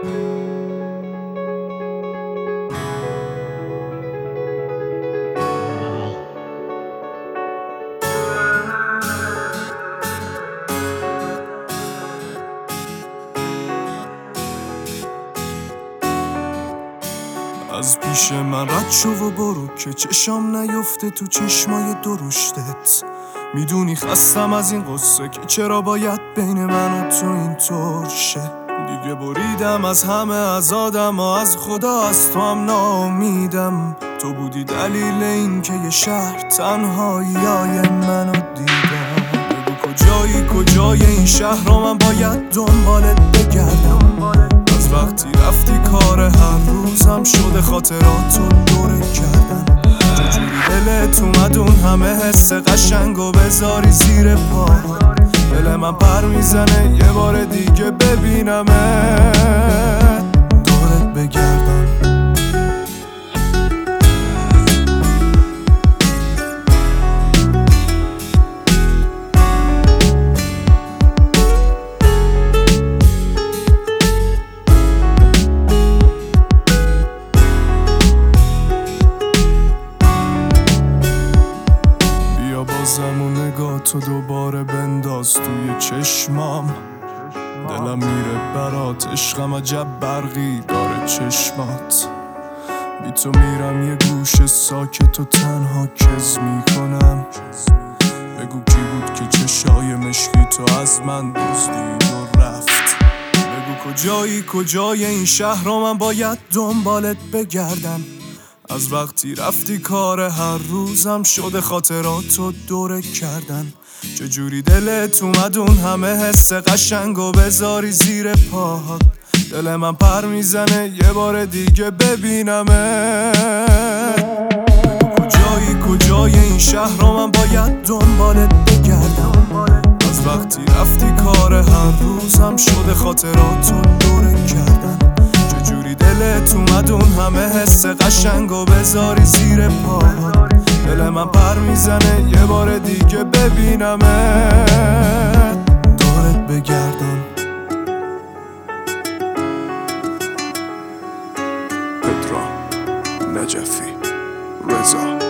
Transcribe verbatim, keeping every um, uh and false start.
از پیش من رد شو و برو که چشام نیفته تو چشمای درشتت. میدونی خستم از این قصه که چرا باید بین من و تو اینطور شه. دیگه بریدم از همه، از آدم ها، از خدا، از تو هم ناامیدم. تو بودی دلیل این که یه شهر تنهایی های منو دیدم. بگو کجایی کجای این شهر رو من باید دنبالت بگردم. از وقتی رفتی کار هر روزم شده خاطراتو دوره کردن. چجوری دلت اومد اون همه حس قشنگو بذاری زیر پا. دل من پر میزنه یه بار دیگه ببینمت، دورت بگردم. بازم و نگاه تو دوباره بنداز توی چشمام. دلم میره برات، عشقم عجب برقی داره چشمات. بی تو میرم یه گوشه ساکت و تنها کز میکنم. بگو کی بود که چشای مشکی تو از من دزدید و رفت. بگو کجایی کجای این شهر رو من باید دنبالت بگردم. از وقتی رفتی کار هر روزم شده خاطراتو دوره کردن. چجوری دلت اومد اون همه حس قشنگو بذاری زیر پاهات. دل من پر میزنه یه بار دیگه ببینمت. کجایی کجای این شهر رو من باید دنبالت بگردم. از وقتی رفتی کار هر روزم شده خاطراتو دوره کردن. چجوری دلت اومد اون همه حس قشنگو بذاری زیر پاهات. دل من پر میزنه یه بار دیگه ببینمت، دورت بگردم. پدرام نجفی، رضا.